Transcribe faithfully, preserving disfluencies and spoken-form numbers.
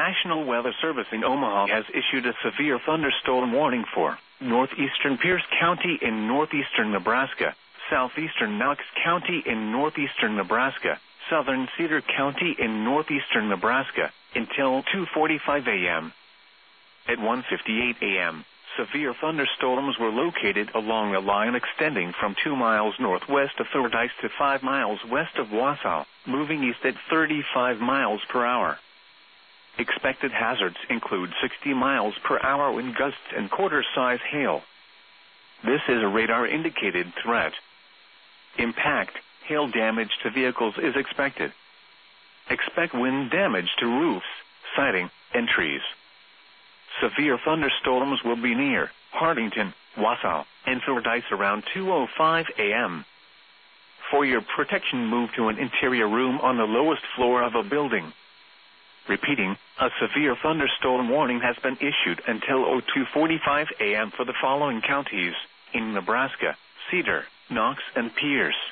National Weather Service in Omaha has issued a severe thunderstorm warning for northeastern Pierce County in northeastern Nebraska, southeastern Knox County in northeastern Nebraska, southern Cedar County in northeastern Nebraska, until two forty-five a m At one fifty-eight a m, severe thunderstorms were located along a line extending from two miles northwest of Fordyce to five miles west of Wausau, moving east at thirty-five miles per hour. Expected hazards include sixty miles per hour wind gusts and quarter-size hail. This is a radar-indicated threat. Impact, hail damage to vehicles is expected. Expect wind damage to roofs, siding, and trees. Severe thunderstorms will be near Hartington, Wausau, and Fordyce around two oh five a m For your protection, move to an interior room on the lowest floor of a building. Repeating, a severe thunderstorm warning has been issued until two forty-five a m for the following counties in Nebraska: Cedar, Knox, and Pierce.